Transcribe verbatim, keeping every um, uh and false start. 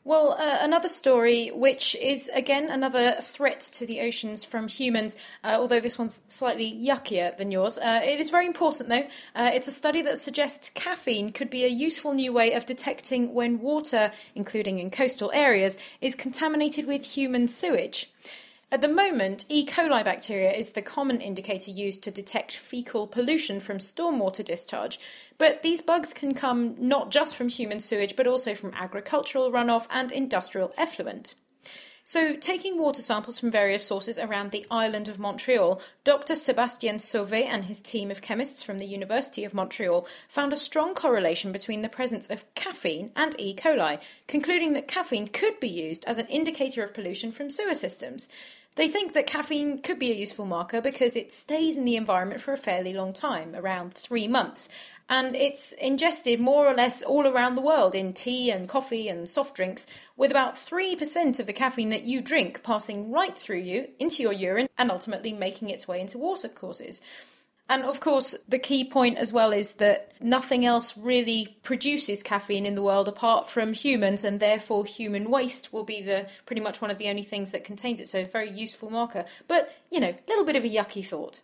Well, uh, another story, which is, again, another threat to the oceans from humans, uh, although this one's slightly yuckier than yours. Uh, it is very important, though. Uh, it's a study that suggests caffeine could be a useful new way of detecting when water, including in coastal areas, is contaminated with human sewage. At the moment, E. coli bacteria is the common indicator used to detect fecal pollution from stormwater discharge, but these bugs can come not just from human sewage, but also from agricultural runoff and industrial effluent. So, taking water samples from various sources around the island of Montreal, Doctor Sébastien Sauvé and his team of chemists from the University of Montreal found a strong correlation between the presence of caffeine and E. coli, concluding that caffeine could be used as an indicator of pollution from sewer systems. They think that caffeine could be a useful marker because it stays in the environment for a fairly long time, around three months, and it's ingested more or less all around the world in tea and coffee and soft drinks, with about three percent of the caffeine that you drink passing right through you into your urine and ultimately making its way into watercourses. And of course, the key point as well is that nothing else really produces caffeine in the world apart from humans, and therefore human waste will be the pretty much one of the only things that contains it. So a very useful marker. But, you know, a little bit of a yucky thought.